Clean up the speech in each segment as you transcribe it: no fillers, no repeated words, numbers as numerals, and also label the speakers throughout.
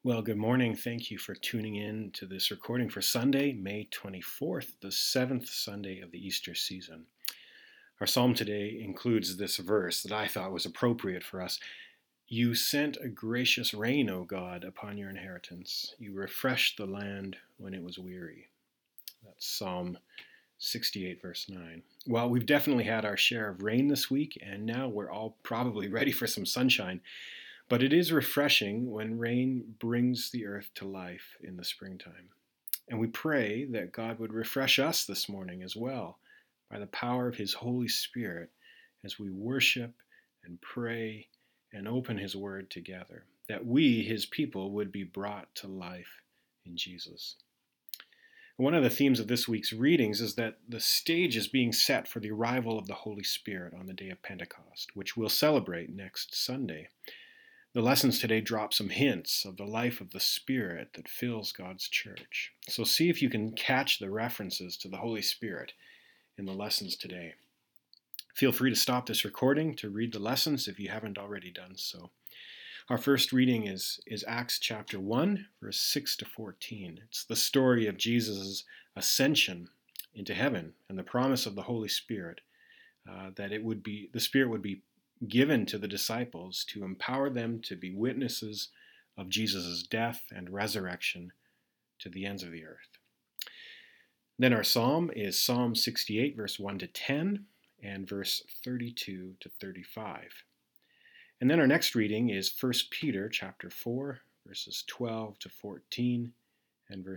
Speaker 1: Well, good morning. Thank you for tuning in to this recording for Sunday, May 24th, the seventh Sunday of the Easter season. Our psalm today includes this verse that I thought was appropriate for us. You sent a gracious rain, O God, upon your inheritance. You refreshed the land when it was weary. That's Psalm 68, verse 9. Well, we've definitely had our share of rain this week, and now we're all probably ready for some sunshine. But it is refreshing when rain brings the earth to life in the springtime. And we pray that God would refresh us this morning as well by the power of His Holy Spirit as we worship and pray and open His Word together, that we, His people, would be brought to life in Jesus. One of the themes of this week's readings is that the stage is being set for the arrival of the Holy Spirit on the day of Pentecost, which we'll celebrate next Sunday. The lessons today drop some hints of the life of the Spirit that fills God's church. So see if you can catch the references to the Holy Spirit in the lessons today. Feel free to stop this recording to read the lessons if you haven't already done so. Our first reading is Acts chapter 1, verse 6 to 14. It's the story of Jesus' ascension into heaven and the promise of the Holy Spirit, that the Spirit would be given to the disciples to empower them to be witnesses of Jesus' death and resurrection to the ends of the earth. Then our psalm is Psalm 68, verse 1 to 10, and verse 32 to 35. And then our next reading is 1 Peter chapter 4, verses 12 to 14, and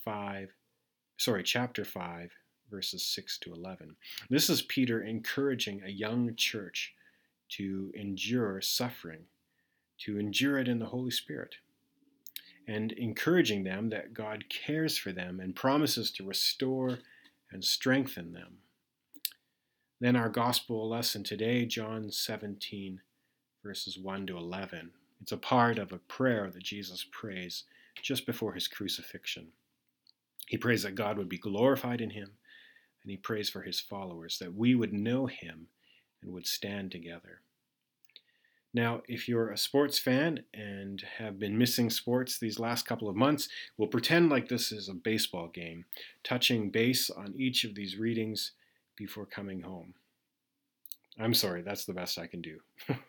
Speaker 1: chapter 5, verses 6 to 11. This is Peter encouraging a young church to endure suffering, to endure it in the Holy Spirit, and encouraging them that God cares for them and promises to restore and strengthen them. Then our gospel lesson today, John 17, verses 1 to 11. It's a part of a prayer that Jesus prays just before his crucifixion. He prays that God would be glorified in him, and he prays for his followers, that we would know him and would stand together. Now, if you're a sports fan and have been missing sports these last couple of months, we'll pretend like this is a baseball game, touching base on each of these readings before coming home. I'm sorry, that's the best I can do.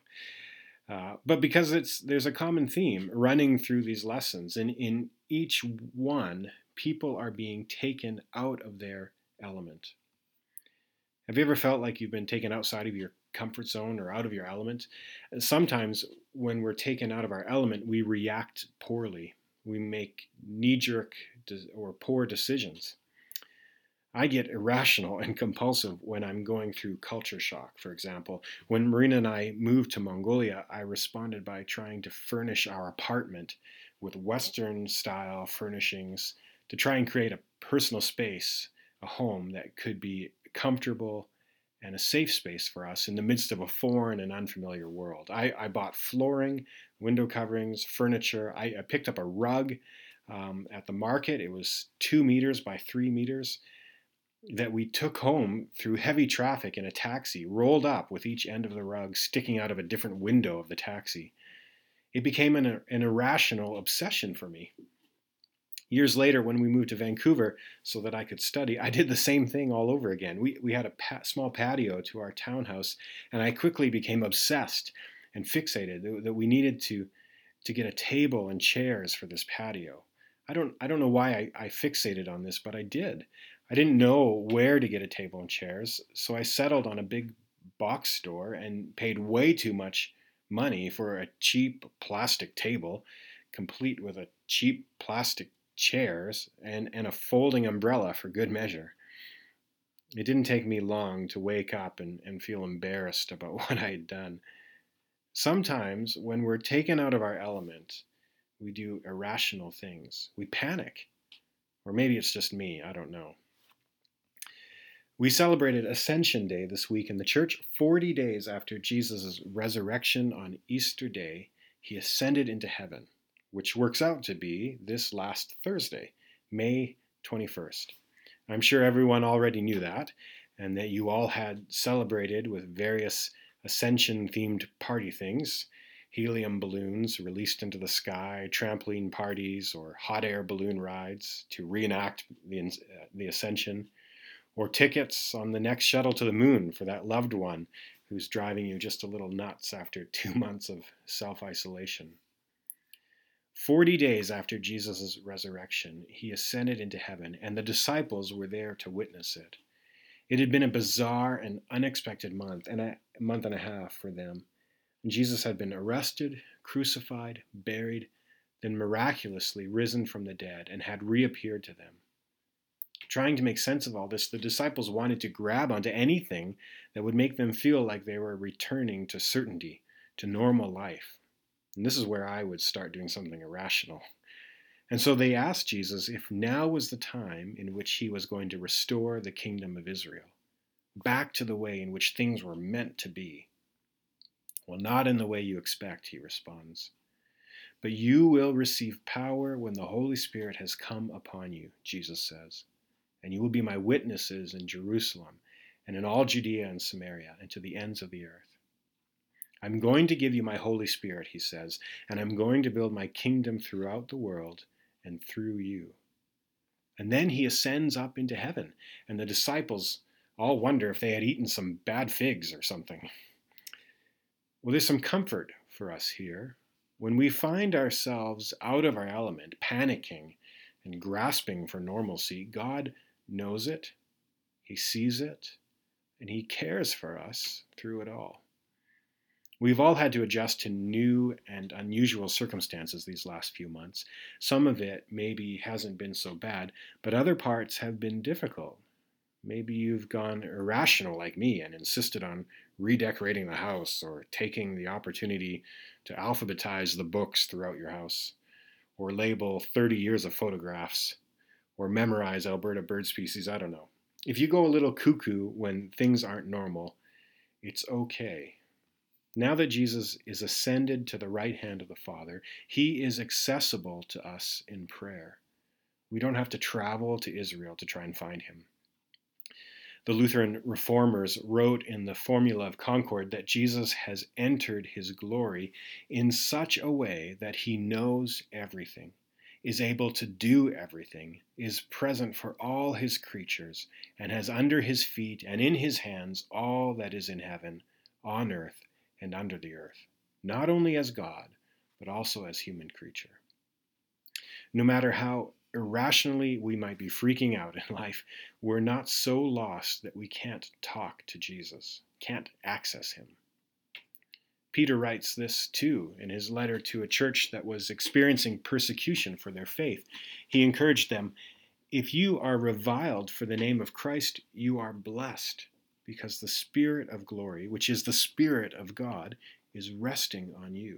Speaker 1: But because there's a common theme running through these lessons, and in each one, people are being taken out of their element. Have you ever felt like you've been taken outside of your comfort zone or out of your element? Sometimes when we're taken out of our element, we react poorly. We make knee-jerk or poor decisions. I get irrational and compulsive when I'm going through culture shock, for example. When Marina and I moved to Mongolia, I responded by trying to furnish our apartment with Western-style furnishings to try and create a personal space, a home that could be comfortable and a safe space for us in the midst of a foreign and unfamiliar world. I bought flooring, window coverings, furniture. I picked up a rug at the market. It was 2 meters by 3 meters that we took home through heavy traffic in a taxi, rolled up with each end of the rug sticking out of a different window of the taxi. It became an irrational obsession for me. Years later, when we moved to Vancouver so that I could study, I did the same thing all over again. We had a small patio to our townhouse, and I quickly became obsessed and fixated that we needed to get a table and chairs for this patio. I don't know why I fixated on this, but I did. I didn't know where to get a table and chairs, so I settled on a big box store and paid way too much money for a cheap plastic table, complete with a cheap plastic chairs and a folding umbrella for good measure. It didn't take me long to wake up and feel embarrassed about what I had done. Sometimes when we're taken out of our element, we do irrational things. We panic. Or maybe it's just me, I don't know. We celebrated Ascension Day this week in the church. 40 days after Jesus' resurrection on Easter Day, he ascended into heaven, which works out to be this last Thursday, May 21st. I'm sure everyone already knew that, and that you all had celebrated with various Ascension-themed party things. helium balloons released into the sky, trampoline parties, or hot air balloon rides to reenact the ascension, or tickets on the next shuttle to the moon for that loved one who's driving you just a little nuts after 2 months of self-isolation. 40 days after Jesus' resurrection, he ascended into heaven, and the disciples were there to witness it. It had been a bizarre and unexpected month and a half for them. Jesus had been arrested, crucified, buried, then miraculously risen from the dead and had reappeared to them. Trying to make sense of all this, the disciples wanted to grab onto anything that would make them feel like they were returning to certainty, to normal life. And this is where I would start doing something irrational. And so they asked Jesus if now was the time in which he was going to restore the kingdom of Israel, back to the way in which things were meant to be. Well, not in the way you expect, he responds. But you will receive power when the Holy Spirit has come upon you, Jesus says. And you will be my witnesses in Jerusalem and in all Judea and Samaria and to the ends of the earth. I'm going to give you my Holy Spirit, he says, and I'm going to build my kingdom throughout the world and through you. And then he ascends up into heaven, and the disciples all wonder if they had eaten some bad figs or something. Well, there's some comfort for us here. When we find ourselves out of our element, panicking and grasping for normalcy, God knows it, he sees it, and he cares for us through it all. We've all had to adjust to new and unusual circumstances these last few months. Some of it maybe hasn't been so bad, but other parts have been difficult. Maybe you've gone irrational like me and insisted on redecorating the house or taking the opportunity to alphabetize the books throughout your house, or label 30 years of photographs, or memorize Alberta bird species, I don't know. If you go a little cuckoo when things aren't normal, it's okay. Now that Jesus is ascended to the right hand of the Father, he is accessible to us in prayer. We don't have to travel to Israel to try and find him. The Lutheran reformers wrote in the Formula of Concord that Jesus has entered his glory in such a way that he knows everything, is able to do everything, is present for all his creatures, and has under his feet and in his hands all that is in heaven, on earth, and under the earth, not only as God, but also as human creature. No matter how irrationally we might be freaking out in life, we're not so lost that we can't talk to Jesus, can't access him. Peter writes this too in his letter to a church that was experiencing persecution for their faith. He encouraged them, if you are reviled for the name of Christ, you are blessed, because the Spirit of glory, which is the Spirit of God, is resting on you.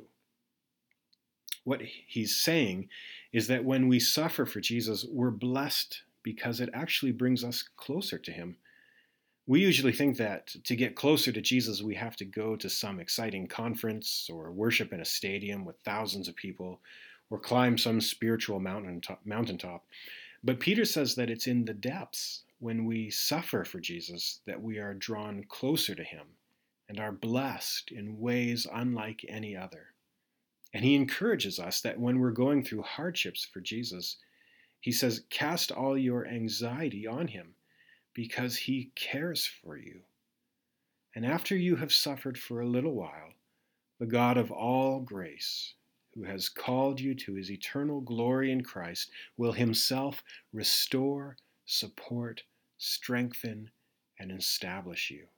Speaker 1: What he's saying is that when we suffer for Jesus, we're blessed because it actually brings us closer to him. We usually think that to get closer to Jesus, we have to go to some exciting conference or worship in a stadium with thousands of people or climb some spiritual mountaintop. But Peter says that it's in the depths, when we suffer for Jesus, that we are drawn closer to him and are blessed in ways unlike any other. And he encourages us that when we're going through hardships for Jesus, he says, cast all your anxiety on him because he cares for you. And after you have suffered for a little while, the God of all grace, who has called you to his eternal glory in Christ, will himself restore, support, strengthen, and establish you.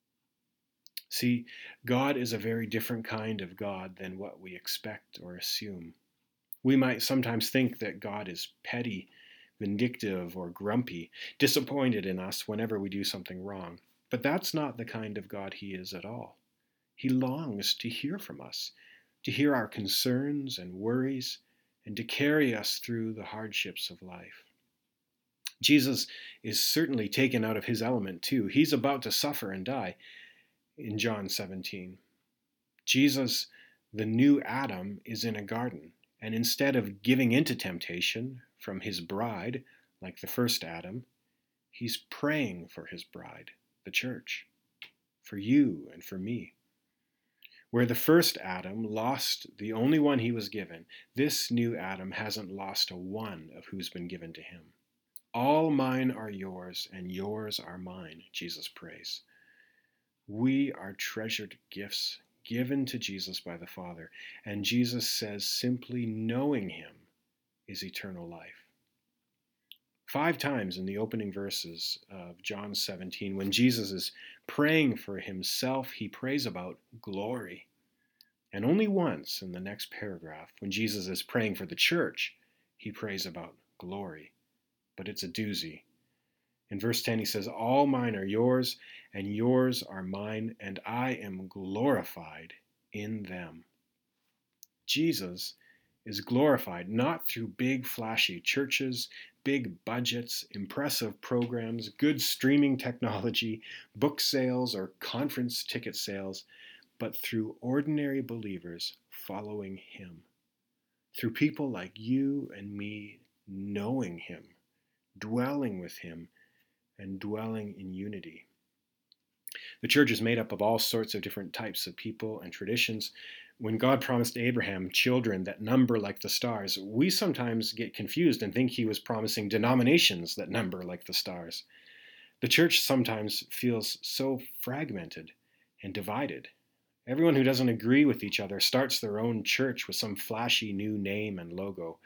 Speaker 1: See, God is a very different kind of God than what we expect or assume. We might sometimes think that God is petty, vindictive, or grumpy, disappointed in us whenever we do something wrong. But that's not the kind of God he is at all. He longs to hear from us, to hear our concerns and worries, and to carry us through the hardships of life. Jesus is certainly taken out of his element too. He's about to suffer and die in John 17. Jesus, the new Adam, is in a garden, and instead of giving into temptation from his bride, like the first Adam, he's praying for his bride, the church, for you and for me. Where the first Adam lost the only one he was given, this new Adam hasn't lost a one of who's been given to him. All mine are yours, and yours are mine, Jesus prays. We are treasured gifts given to Jesus by the Father, and Jesus says simply knowing him is eternal life. 5 times in the opening verses of John 17, when Jesus is praying for himself, he prays about glory. And only once in the next paragraph, when Jesus is praying for the church, he prays about glory. But it's a doozy. In verse 10, he says, all mine are yours, and yours are mine, and I am glorified in them. Jesus is glorified not through big flashy churches, big budgets, impressive programs, good streaming technology, book sales, or conference ticket sales, but through ordinary believers following him. Through people like you and me knowing him, dwelling with him, and dwelling in unity. The church is made up of all sorts of different types of people and traditions. When God promised Abraham children that number like the stars, we sometimes get confused and think he was promising denominations that number like the stars. The church sometimes feels so fragmented and divided. Everyone who doesn't agree with each other starts their own church with some flashy new name and logo.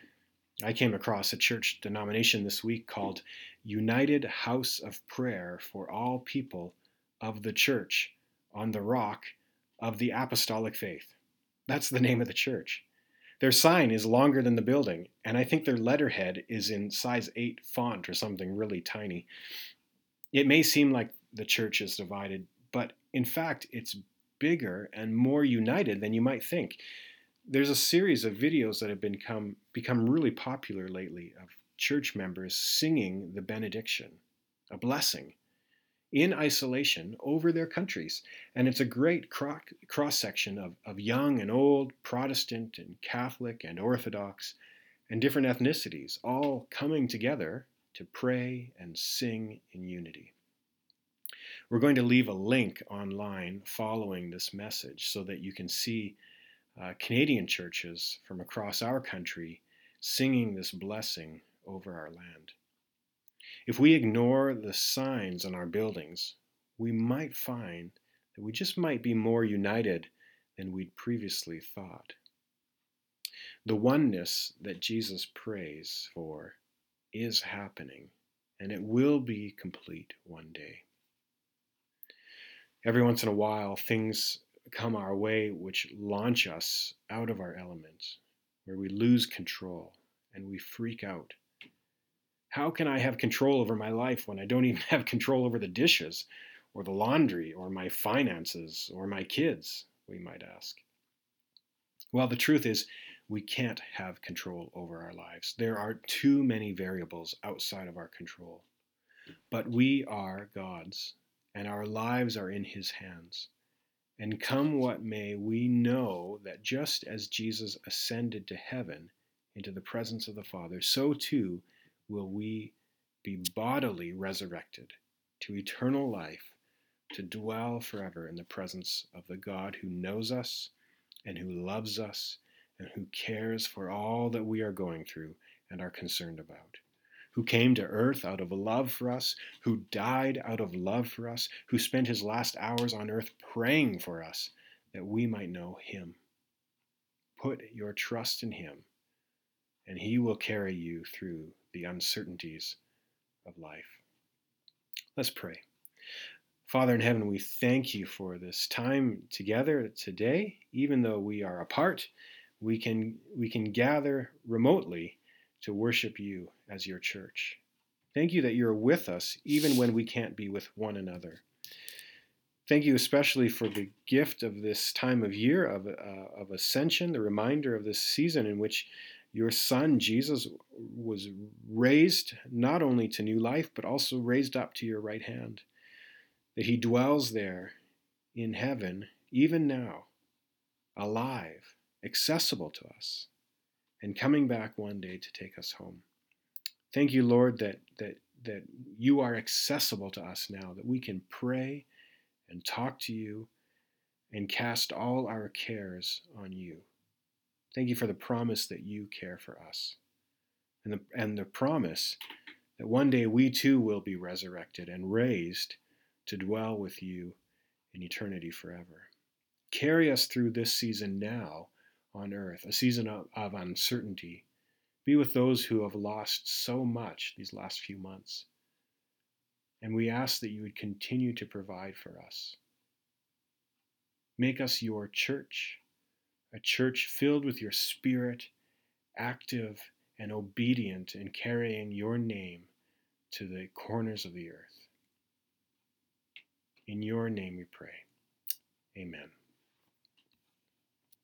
Speaker 1: I came across a church denomination this week called United House of Prayer for All People of the Church on the Rock of the Apostolic Faith. That's the name of the church. Their sign is longer than the building, and I think their letterhead is in size 8 font or something really tiny. It may seem like the church is divided, but in fact, it's bigger and more united than you might think. There's a series of videos that have become really popular lately of church members singing the benediction, a blessing, in isolation over their countries. And it's a great cross-section of young and old, Protestant and Catholic and Orthodox, and different ethnicities, all coming together to pray and sing in unity. We're going to leave a link online following this message so that you can see Canadian churches from across our country singing this blessing over our land. If we ignore the signs on our buildings, we might find that we just might be more united than we'd previously thought. The oneness that Jesus prays for is happening, and it will be complete one day. Every once in a while, things come our way which launch us out of our element, where we lose control and we freak out. How can I have control over my life when I don't even have control over the dishes or the laundry or my finances or my kids, we might ask. Well, the truth is, we can't have control over our lives. There are too many variables outside of our control. But we are God's, and our lives are in his hands. And come what may, we know that just as Jesus ascended to heaven into the presence of the Father, so too will we be bodily resurrected to eternal life, to dwell forever in the presence of the God who knows us and who loves us and who cares for all that we are going through and are concerned about, who came to earth out of love for us, who died out of love for us, who spent his last hours on earth praying for us that we might know him. Put your trust in him, and he will carry you through the uncertainties of life. Let's pray. Father in heaven, we thank you for this time together today. Even though we are apart, we can gather remotely to worship you as your church. Thank you that you're with us even when we can't be with one another. Thank you especially for the gift of this time of year of Ascension, the reminder of this season in which your Son, Jesus, was raised not only to new life, but also raised up to your right hand, that he dwells there in heaven, even now, alive, accessible to us, and coming back one day to take us home. Thank you, Lord, that you are accessible to us now, that we can pray and talk to you and cast all our cares on you. Thank you for the promise that you care for us, and the promise that one day we too will be resurrected and raised to dwell with you in eternity forever. Carry us through this season now on earth, a season of uncertainty. Be with those who have lost so much these last few months. And we ask that you would continue to provide for us. Make us your church, a church filled with your Spirit, active and obedient in carrying your name to the corners of the earth. In your name we pray. Amen.